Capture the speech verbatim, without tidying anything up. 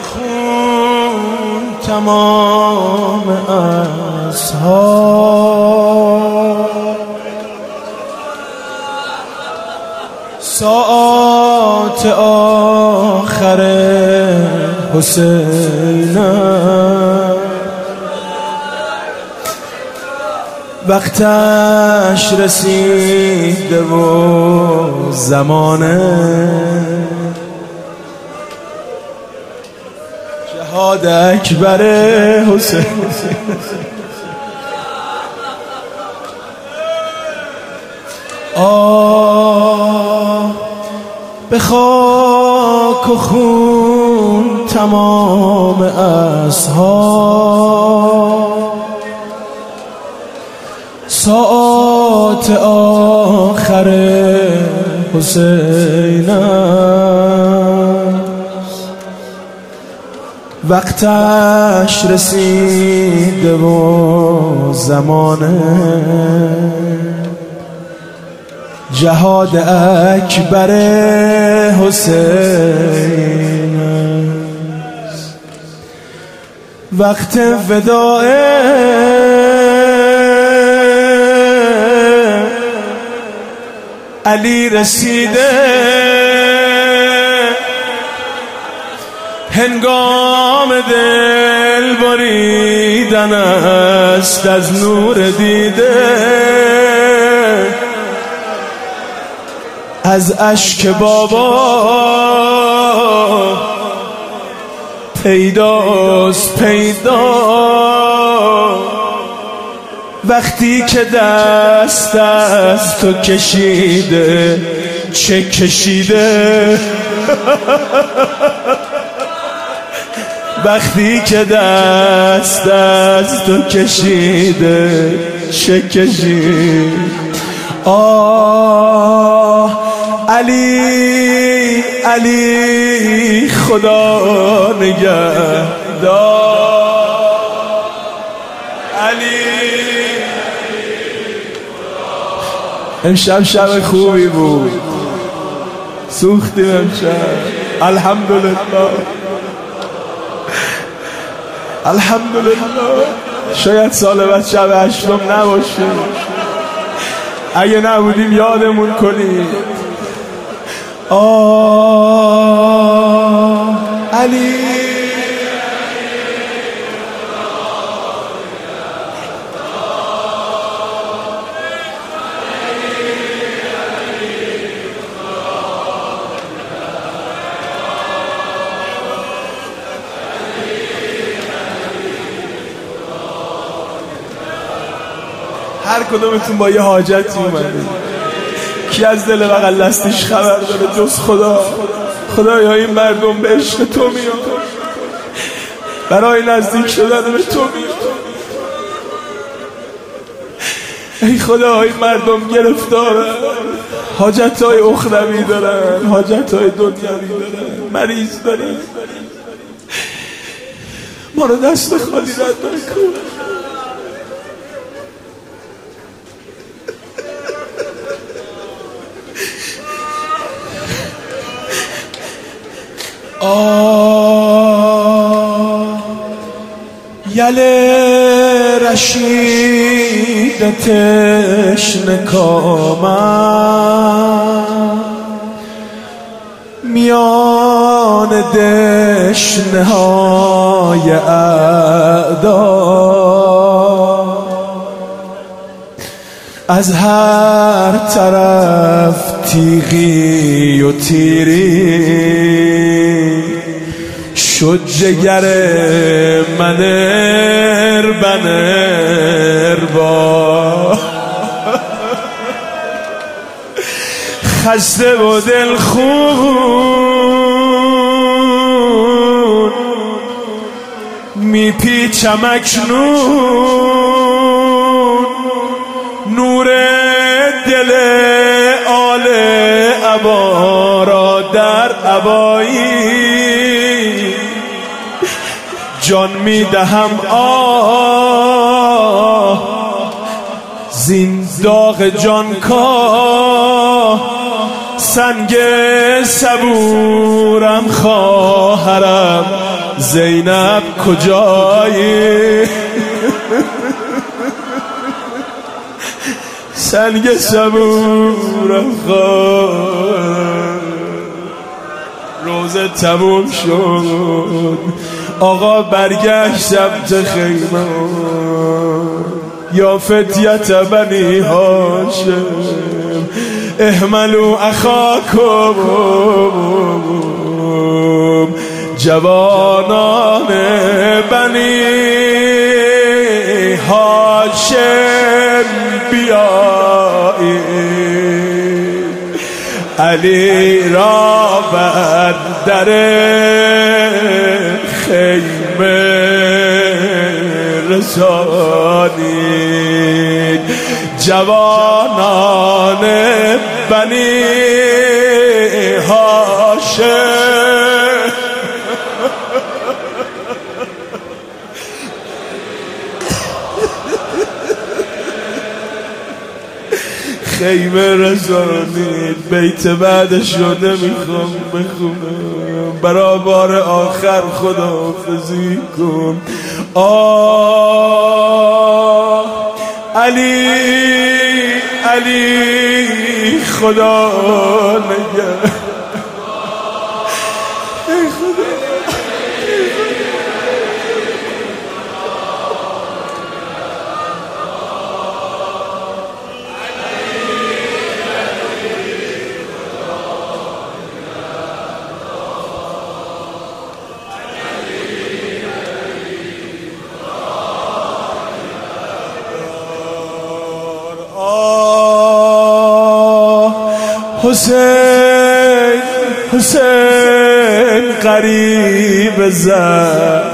خون تمام اصحاب، ساعات آخر حسینم، وقتش رسیده و زمانه جهاد اکبر حسین. آه به خاک و خون تمام اصحاب، ساعات آخر حسین است، وقتش رسیده و زمانه جهاد اکبر حسین است. وقت وداع علی رسیده، هنگام دل بریدن است از نور دیده، از اشک بابا پیداست پیدا، وقتی که دست از تو کشیده چه کشیده، وقتی که دست از تو کشیده چه کشیده. آه علی علی خدا نگهدار، علی. امشب شب خوبی بود، سوختیم امشب، الحمدلله الحمدلله. شاید سال بعد شب هشتم نباشه، اگه نبودیم یادمون کنید. آه علی هر کدومتون با یه حاجتی اومده، کی از دل بغل دستش خبر داره جز خدا؟ خدایا این مردم به عشق تو میاد، برای نزدیک شدن به تو میاد. ای خدا این مردم گرفتارن، حاجتهای اخروی دارن، حاجتهای دنیوی دارن، مریض دارن، ما رو دست خالی رد نکن. آه یله رشید تشنه کامم، میان دشنه های اعدا، از هر طرف تیغی و تیری شد جگر منر بنر با، خسته و دل خون میپیچم اکنون، نور دل آل عبا را در عبایی، جان میدهم آه زین داغ جان کا، سنگ صبورم خواهرم زینب کجایی؟ سنگ صبور خواهد روزه تموم شد، آقا برگشت سمت خیمه. یا فتیت بنی هاشم احملوا اخاکم، جوانان بنی هاشم بیایید، علی را بر در خیمه رسانید. جوانان بنی هاشم خیمه رسانید. بیت بعدش رو نمیخوام بخونم، برای بار آخر خداحافظی کن. آه علی علی خدا نگه حسین حسین قریب زد